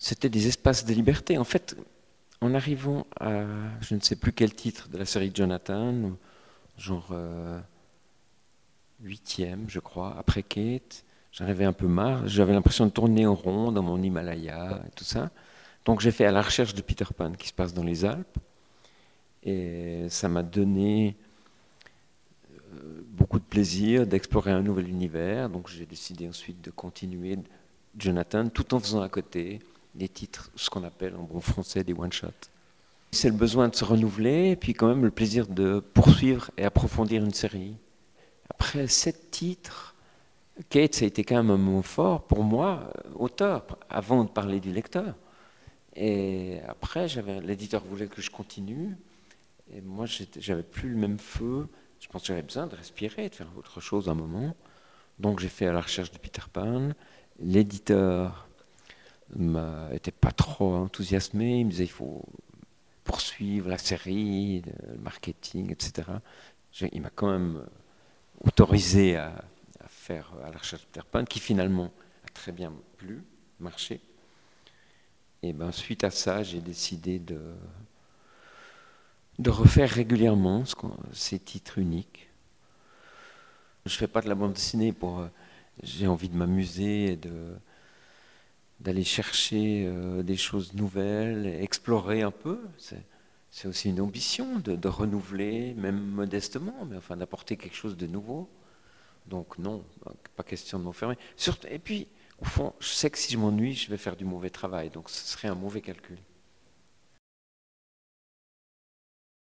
C'était des espaces de liberté. En fait, en arrivant à, je ne sais plus quel titre de la série de Jonathan, genre huitième, je crois, après Kate, j'en avais un peu marre. J'avais l'impression de tourner en rond dans mon Himalaya et tout ça. Donc j'ai fait À la recherche de Peter Pan, qui se passe dans les Alpes. Et ça m'a donné beaucoup de plaisir d'explorer un nouvel univers. Donc j'ai décidé ensuite de continuer Jonathan, tout en faisant à côté des titres, ce qu'on appelle en bon français des one-shots. C'est le besoin de se renouveler, et puis quand même le plaisir de poursuivre et approfondir une série. Après 7 titres, Kate, ça a été quand même un mot fort pour moi, auteur, avant de parler du lecteur. Et après, l'éditeur voulait que je continue, et moi, j'avais plus le même feu. Je pense que j'avais besoin de respirer, de faire autre chose un moment. Donc j'ai fait À la recherche de Peter Pan. L'éditeur n'était pas trop enthousiasmé. Il me disait il faut poursuivre la série, le marketing, etc. Il m'a quand même autorisé à faire À la recherche de Peter Pan, qui finalement a très bien marché. Et ben, suite à ça, j'ai décidé de refaire régulièrement ces titres uniques. Je ne fais pas de la bande dessinée j'ai envie de m'amuser et d'aller chercher des choses nouvelles, explorer un peu. C'est aussi une ambition de renouveler, même modestement, mais enfin d'apporter quelque chose de nouveau. Donc non, pas question de m'enfermer. Et puis, au fond, je sais que si je m'ennuie, je vais faire du mauvais travail. Donc ce serait un mauvais calcul.